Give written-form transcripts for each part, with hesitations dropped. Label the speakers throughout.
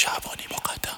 Speaker 1: شعبانی مقدم.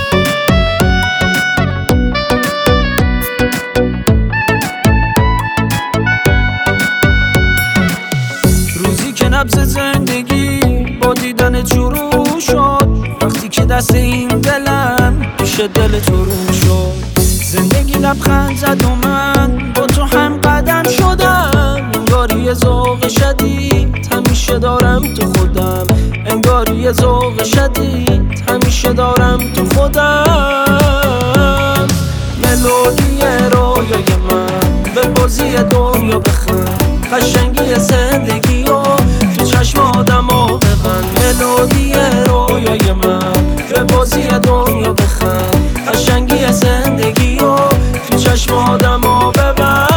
Speaker 2: روزی که نبض زندگی با دیدن شروع شد، وقتی که دست این دلم پیش دل تو رو شد، زندگی لبخند زد و من با تو هم قدم شدم. انگاری ذوق شدید همیشه دارم تو خودم، انگاری ذوق شدید همیشه دارم تو خودم. ملودی رویای من به بازی دنیا بخند، قشنگی زندگی و تو چشم آدم ها ببند. ملودی رویای من به بازی دنیا بخند، قشنگی زندگی و تو چشم آدم ها ببند.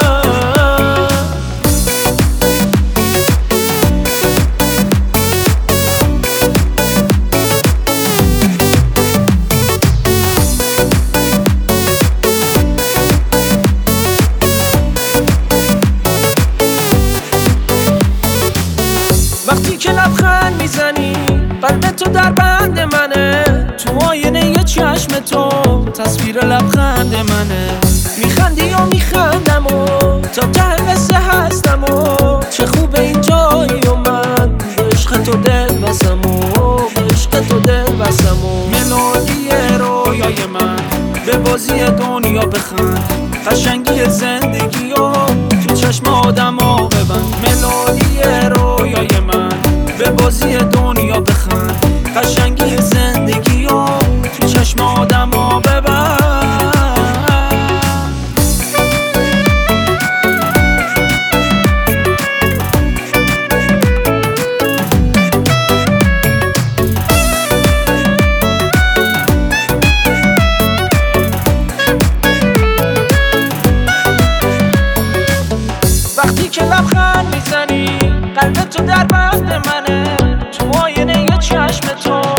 Speaker 2: وقتی که لبخند میزنی قلب تو در بند منه، تو آینه یه چشم تو تصویر لبخند منه. میخندی و میخندم و تا ته قصه هستم و چه خوب این جایی و من به عشق تو دل بسم و به عشق تو دل بسم و ملودی رویای من به بازی دنیا بخند، قشنگی زندگی و تو چشم آدم ها ببند. ملودی رویای من به بازی دنیا بخند، قشنگی زندگی و تو چشم آدم ها ببند. وقتی که لبخند میزنی قلب تو در بند منه، تو آینه یه چشم تو